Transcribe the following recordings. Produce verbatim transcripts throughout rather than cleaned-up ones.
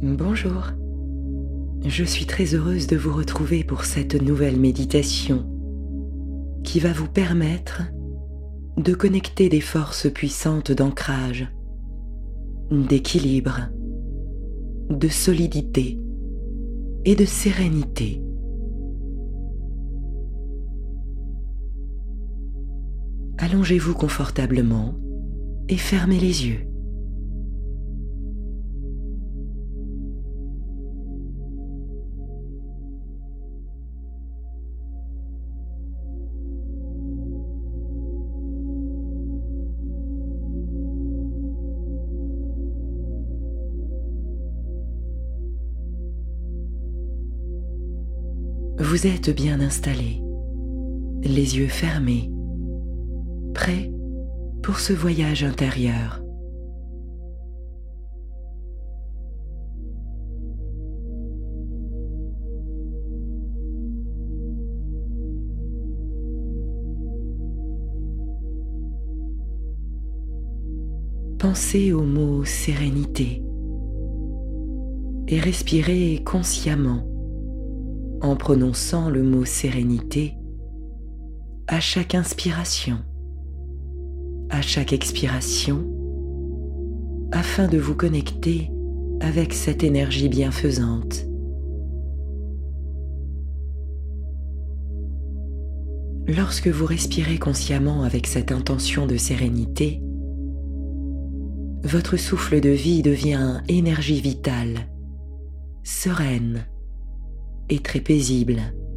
Bonjour, je suis très heureuse de vous retrouver pour cette nouvelle méditation qui va vous permettre de connecter des forces puissantes d'ancrage, d'équilibre, de solidité et de sérénité. Allongez-vous confortablement et fermez les yeux. Vous êtes bien installé, les yeux fermés, prêt pour ce voyage intérieur. Pensez au mot sérénité et respirez consciemment en prononçant le mot sérénité à chaque inspiration, à chaque expiration, afin de vous connecter avec cette énergie bienfaisante. Lorsque vous respirez consciemment avec cette intention de sérénité, votre souffle de vie devient énergie vitale, sereine et très paisible.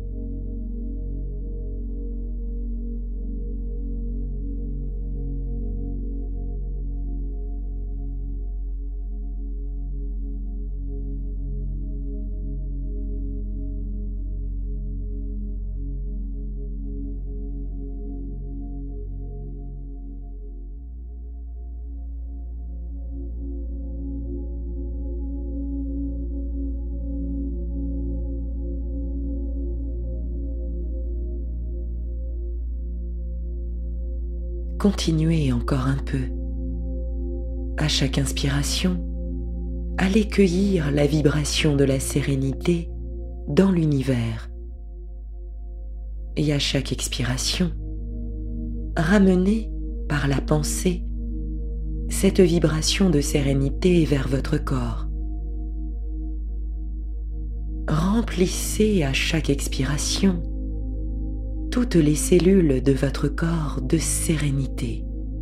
Continuez encore un peu. À chaque inspiration, allez cueillir la vibration de la sérénité dans l'univers. Et à chaque expiration, ramenez par la pensée cette vibration de sérénité vers votre corps. Remplissez à chaque expiration toutes les cellules de votre corps de sérénité.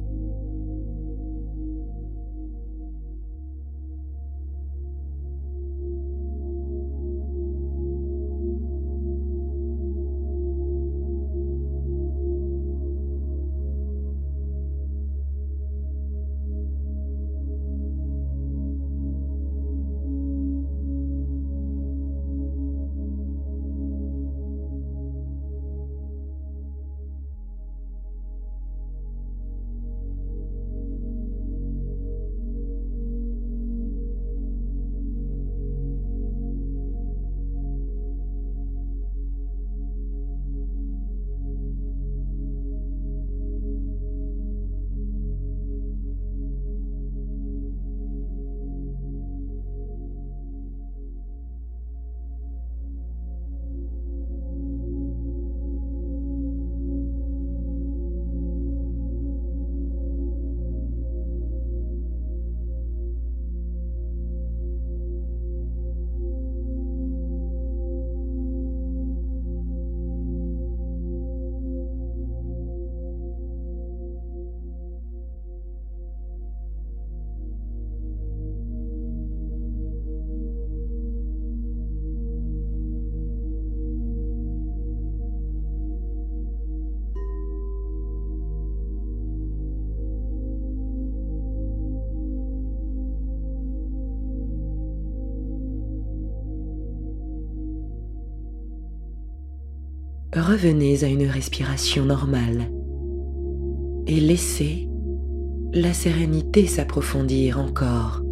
Revenez à une respiration normale et laissez la sérénité s'approfondir encore.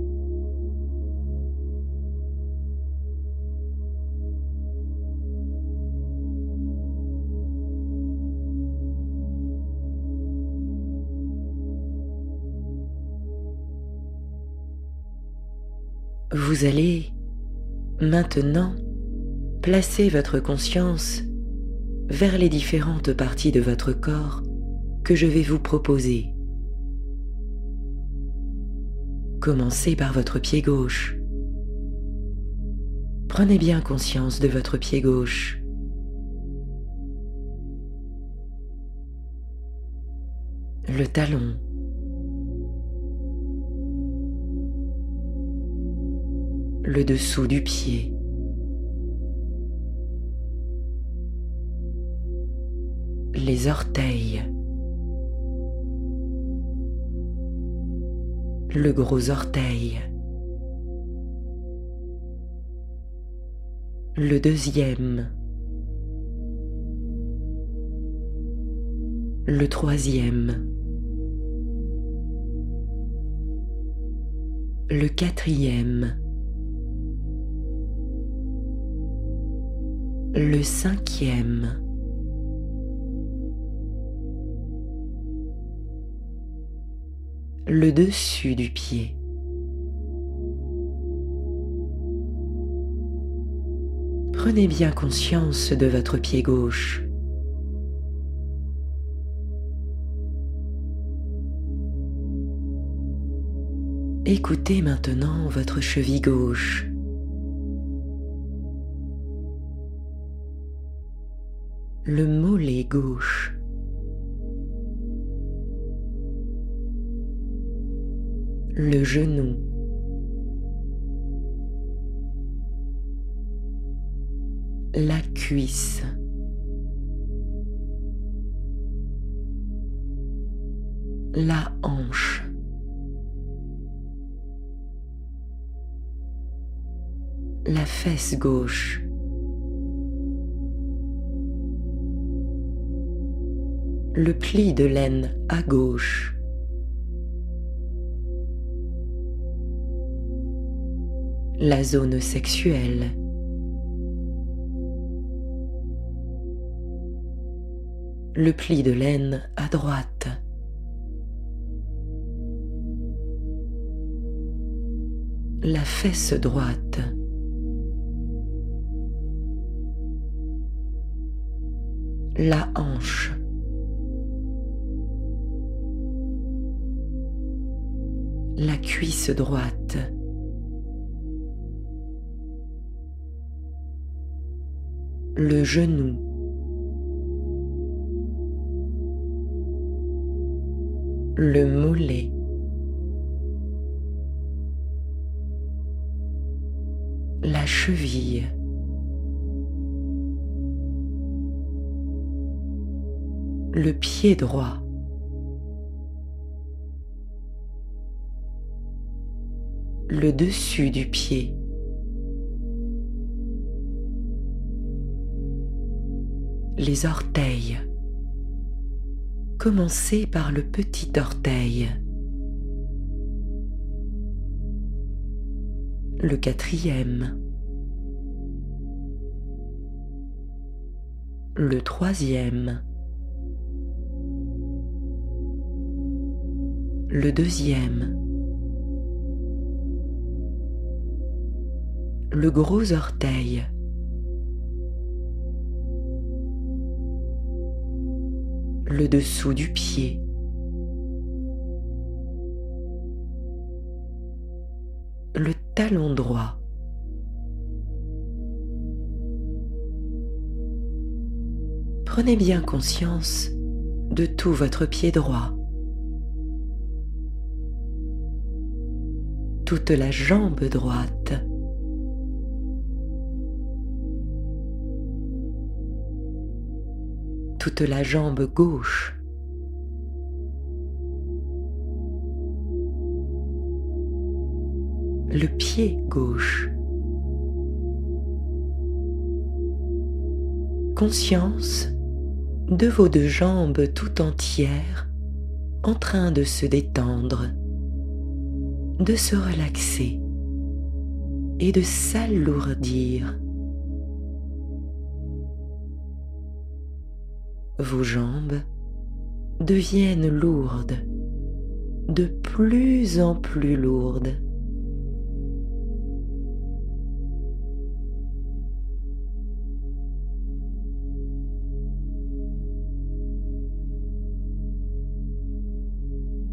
Vous allez Maintenant, placez votre conscience vers les différentes parties de votre corps que je vais vous proposer. Commencez par votre pied gauche. Prenez bien conscience de votre pied gauche. Le talon. Le dessous du pied. Les orteils. Le gros orteil. Le deuxième. Le troisième. Le quatrième. Le cinquième. Le dessus du pied. Prenez bien conscience de votre pied gauche. Écoutez maintenant votre cheville gauche. Le mollet gauche. Le genou. La cuisse. La hanche. La fesse gauche. Le pli de laine à gauche. La zone sexuelle. Le pli de laine à droite. La fesse droite. La hanche. La cuisse droite. Le genou. Le mollet. La cheville. Le pied droit. Le dessus du pied. Les orteils. Commencez par le petit orteil. Le quatrième. Le troisième. Le deuxième. Le gros orteil. Le dessous du pied. Le talon droit. Prenez bien conscience de tout votre pied droit. Toute la jambe droite. Toute la jambe gauche. Le pied gauche. Conscience de vos deux jambes tout entières en train de se détendre, de se relaxer et de s'alourdir. Vos jambes deviennent lourdes, de plus en plus lourdes.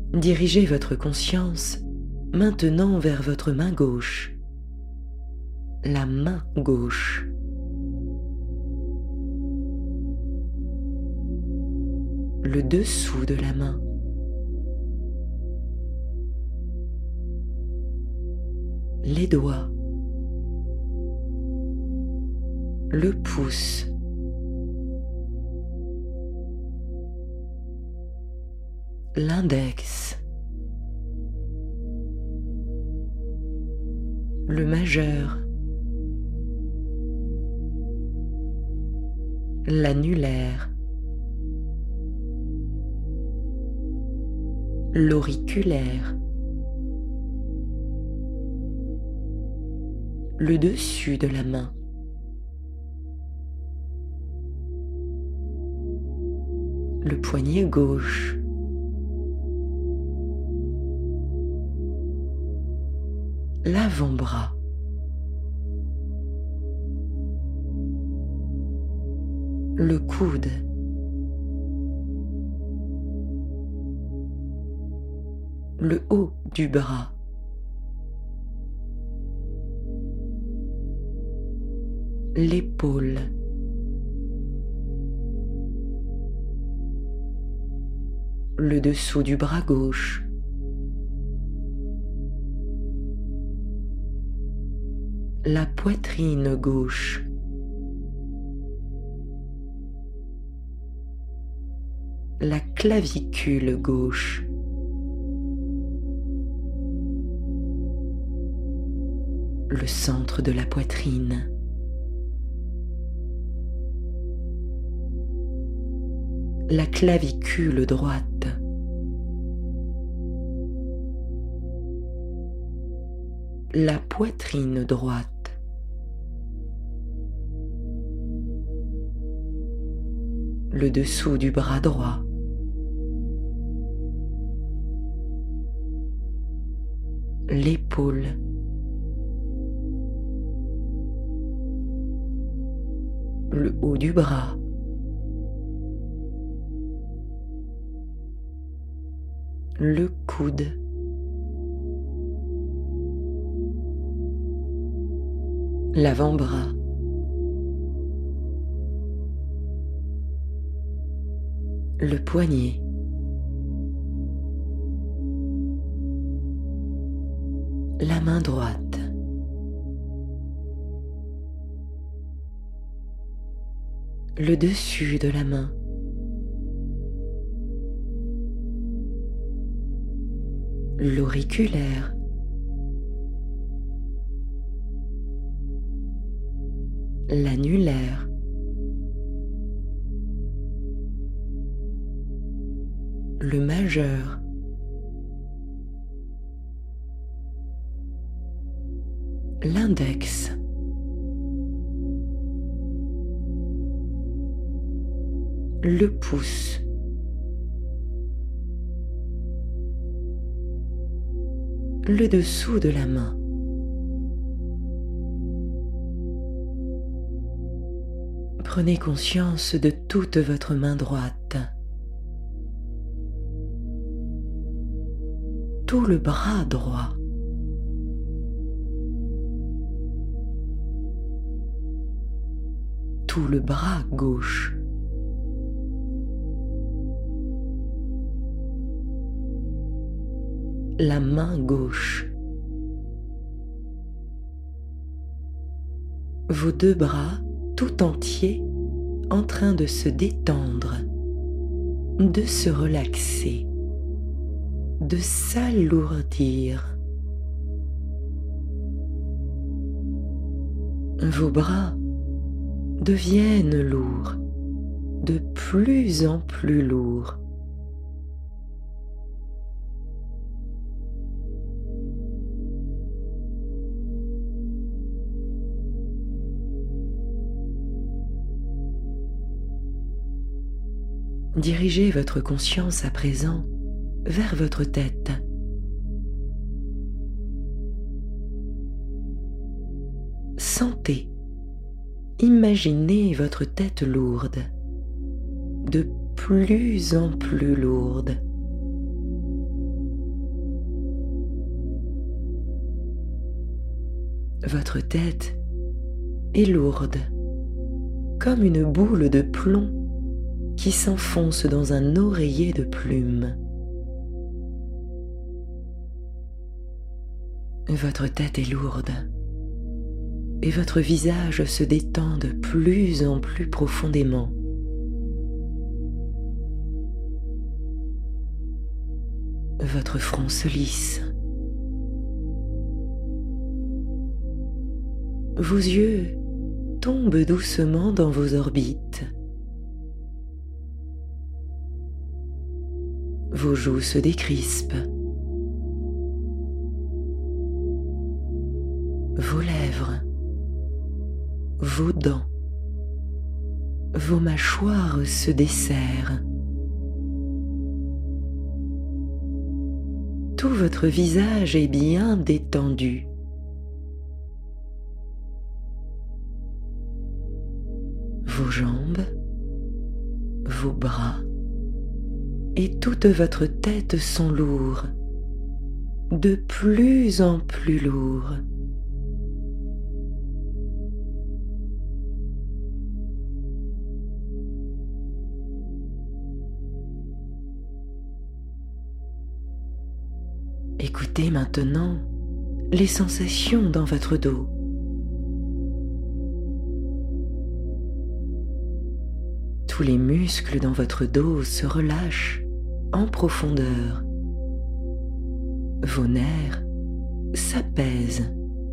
Dirigez votre conscience maintenant vers votre main gauche, la main gauche. Le dessous de la main. Les doigts. Le pouce. L'index. Le majeur. L'annulaire. L'auriculaire. Le dessus de la main. Le poignet gauche. L'avant-bras. Le coude. Le haut du bras. L'épaule. Le dessous du bras gauche. La poitrine gauche. La clavicule gauche. Le centre de la poitrine. La clavicule droite. La poitrine droite. Le dessous du bras droit. L'épaule. Le haut du bras. Le coude. L'avant-bras. Le poignet. La main droite. Le dessus de la main. L'auriculaire. L'annulaire. Le majeur. L'index. Le pouce. Le dessous de la main. Prenez conscience de toute votre main droite. Tout le bras droit. Tout le bras gauche. La main gauche. Vos deux bras tout entiers en train de se détendre, de se relaxer, de s'alourdir. Vos bras deviennent lourds, de plus en plus lourds. Dirigez votre conscience à présent vers votre tête. Sentez, imaginez votre tête lourde, de plus en plus lourde. Votre tête est lourde, comme une boule de plomb qui s'enfonce dans un oreiller de plumes. Votre tête est lourde et votre visage se détend de plus en plus profondément. Votre front se lisse. Vos yeux tombent doucement dans vos orbites. Vos joues se décrispent. Vos lèvres, vos dents, vos mâchoires se desserrent. Tout votre visage est bien détendu. Vos jambes, vos bras et toute votre tête sont lourds, de plus en plus lourds. Écoutez maintenant les sensations dans votre dos. Tous les muscles dans votre dos se relâchent en profondeur. Vos nerfs s'apaisent.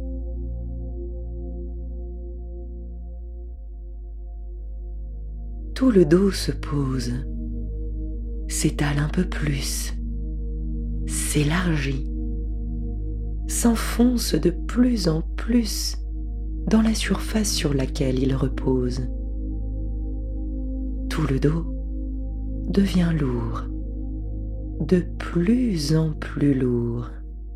Tout le dos se pose, s'étale un peu plus, s'élargit, s'enfonce de plus en plus dans la surface sur laquelle il repose. Tout le dos devient lourd, de plus en plus lourd.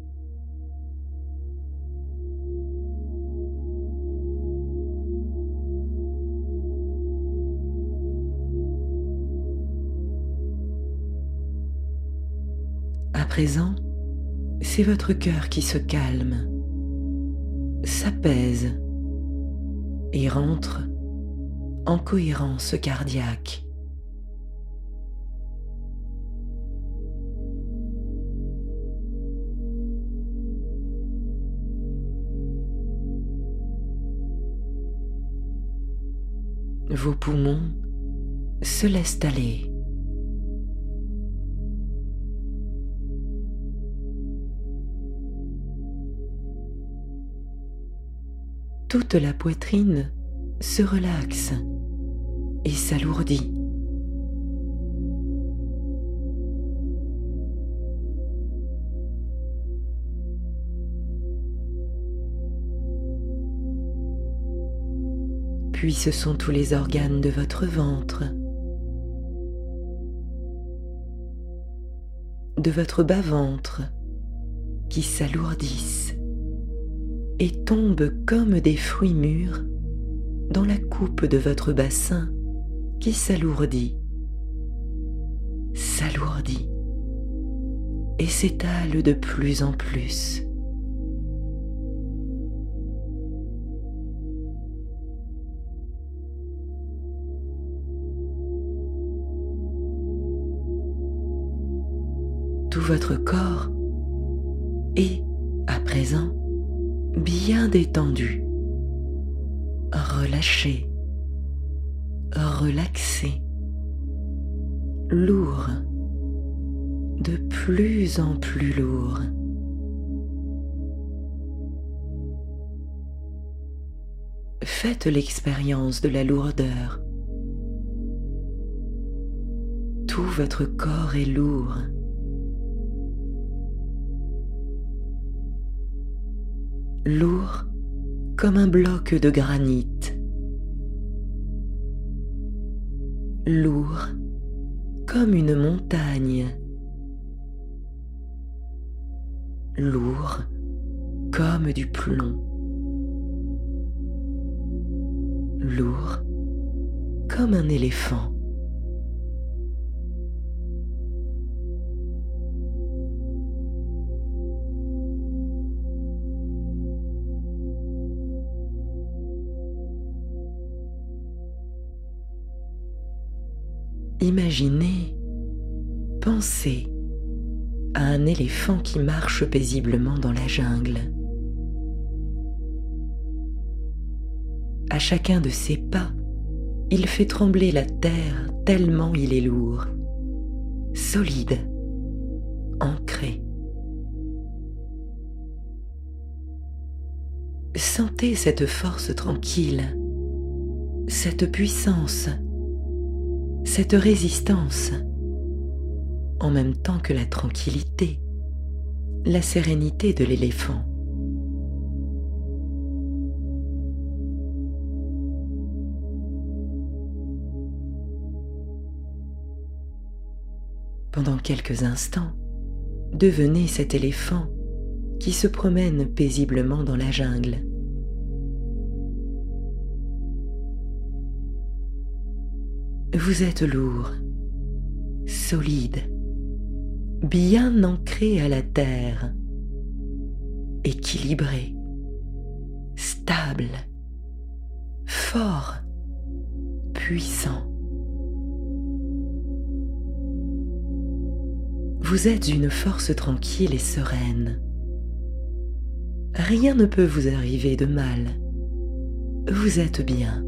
À présent, c'est votre cœur qui se calme, s'apaise et rentre en cohérence cardiaque. Vos poumons se laissent aller. Toute la poitrine se relaxe et s'alourdit. Puis ce sont tous les organes de votre ventre, de votre bas-ventre qui s'alourdissent et tombent comme des fruits mûrs dans la coupe de votre bassin qui s'alourdit, s'alourdit et s'étale de plus en plus. Tout votre corps est, à présent, bien détendu, relâché, relaxé, lourd, de plus en plus lourd. Faites l'expérience de la lourdeur. Tout votre corps est lourd. Lourd comme un bloc de granit. Lourd comme une montagne. Lourd comme du plomb. Lourd comme un éléphant. Imaginez, pensez à un éléphant qui marche paisiblement dans la jungle. À chacun de ses pas, il fait trembler la terre tellement il est lourd, solide, ancré. Sentez cette force tranquille, cette puissance, cette résistance, en même temps que la tranquillité, la sérénité de l'éléphant. Pendant quelques instants, devenez cet éléphant qui se promène paisiblement dans la jungle. Vous êtes lourd, solide, bien ancré à la terre, équilibré, stable, fort, puissant. Vous êtes une force tranquille et sereine. Rien ne peut vous arriver de mal. Vous êtes bien.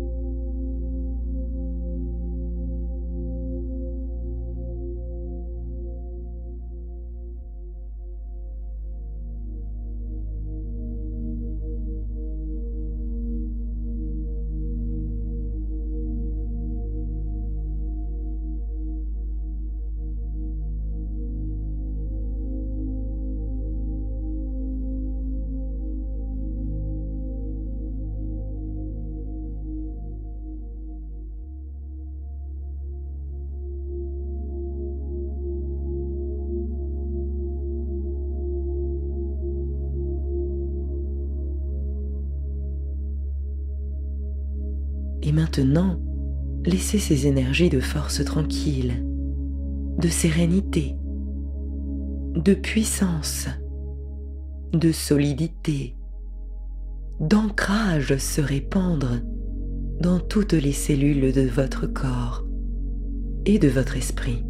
Et maintenant, laissez ces énergies de force tranquille, de sérénité, de puissance, de solidité, d'ancrage se répandre dans toutes les cellules de votre corps et de votre esprit.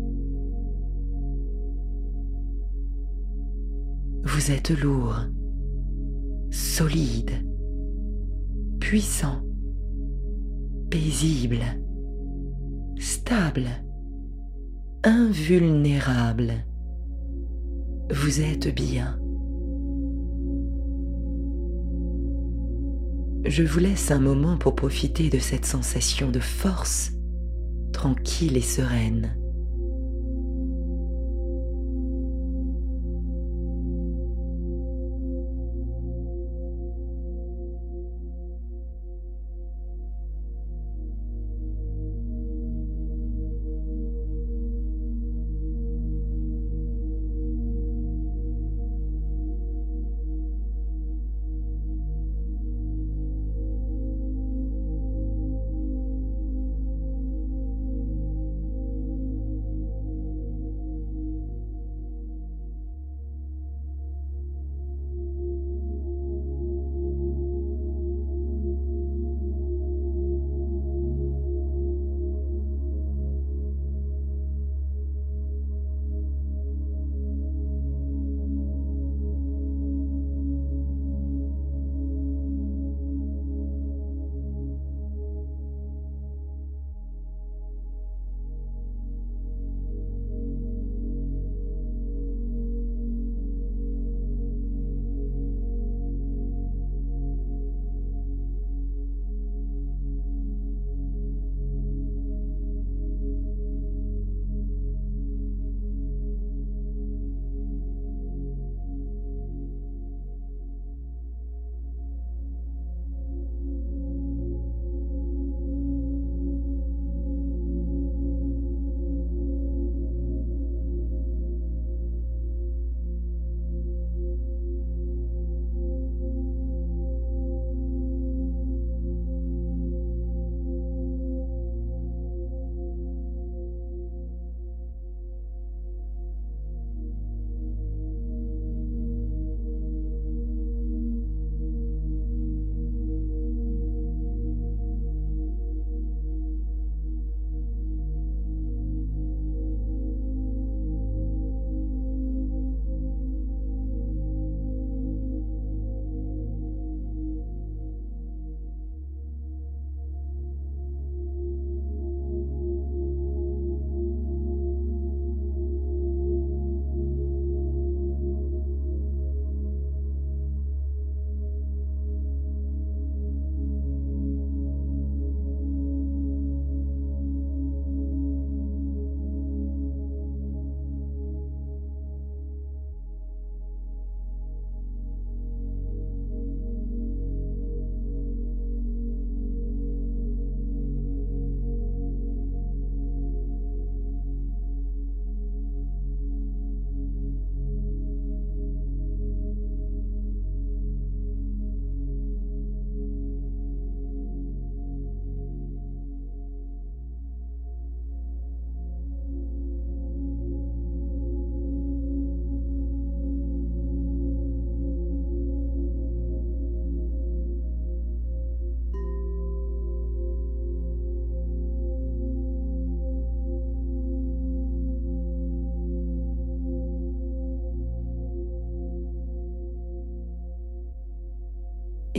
Vous êtes lourd, solide, puissant, paisible, stable, invulnérable. Vous êtes bien. Je vous laisse un moment pour profiter de cette sensation de force, tranquille et sereine.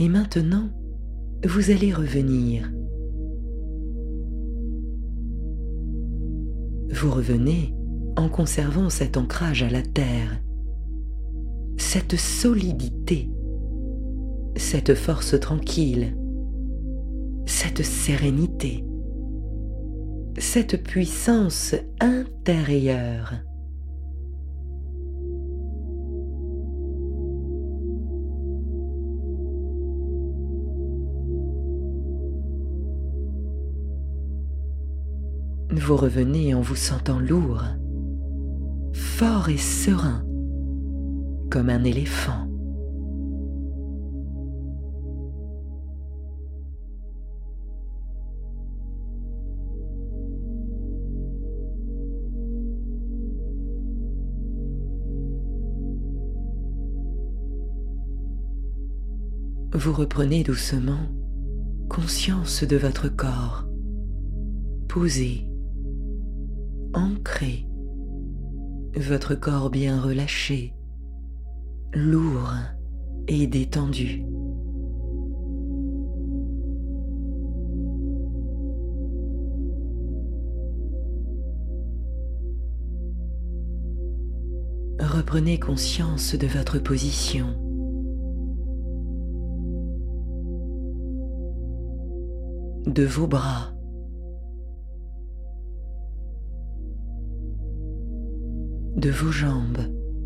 Et maintenant, vous allez revenir. Vous revenez en conservant cet ancrage à la terre, cette solidité, cette force tranquille, cette sérénité, cette puissance intérieure. Vous revenez en vous sentant lourd, fort et serein, comme un éléphant. Vous reprenez doucement conscience de votre corps, posé, ancré, votre corps bien relâché, lourd et détendu. Reprenez conscience de votre position. De vos bras. De vos jambes.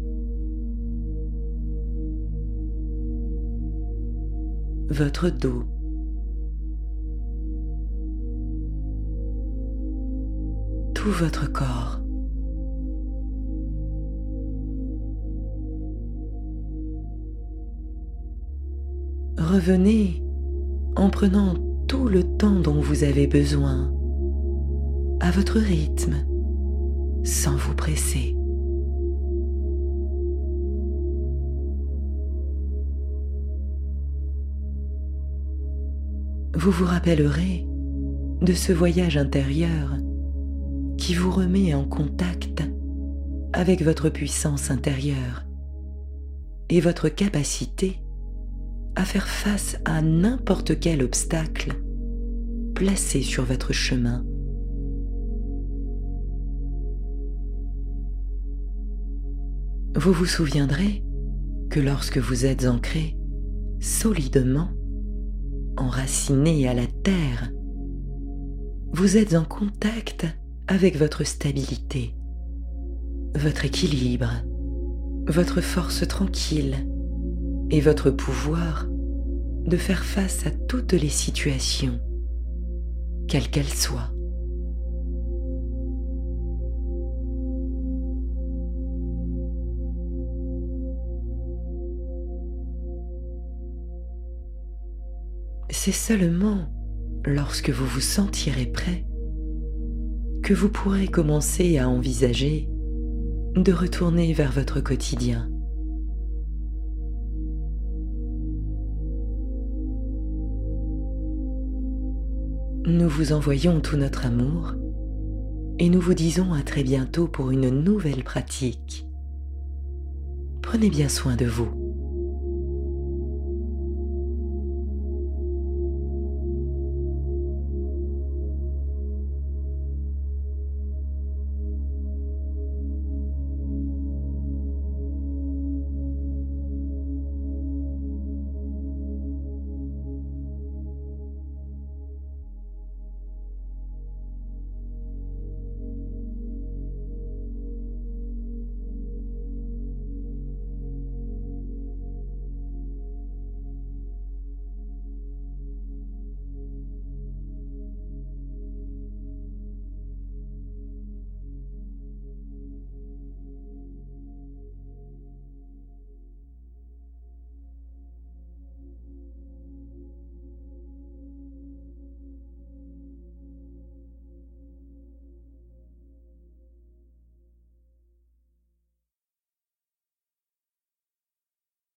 Votre dos. Tout votre corps. Revenez en prenant tout le temps dont vous avez besoin, à votre rythme, sans vous presser. Vous vous rappellerez de ce voyage intérieur qui vous remet en contact avec votre puissance intérieure et votre capacité à faire face à n'importe quel obstacle placé sur votre chemin. Vous vous souviendrez que lorsque vous êtes ancré solidement, enraciné à la terre, vous êtes en contact avec votre stabilité, votre équilibre, votre force tranquille et votre pouvoir de faire face à toutes les situations, quelles qu'elles soient. C'est seulement lorsque vous vous sentirez prêt que vous pourrez commencer à envisager de retourner vers votre quotidien. Nous vous envoyons tout notre amour et nous vous disons à très bientôt pour une nouvelle pratique. Prenez bien soin de vous.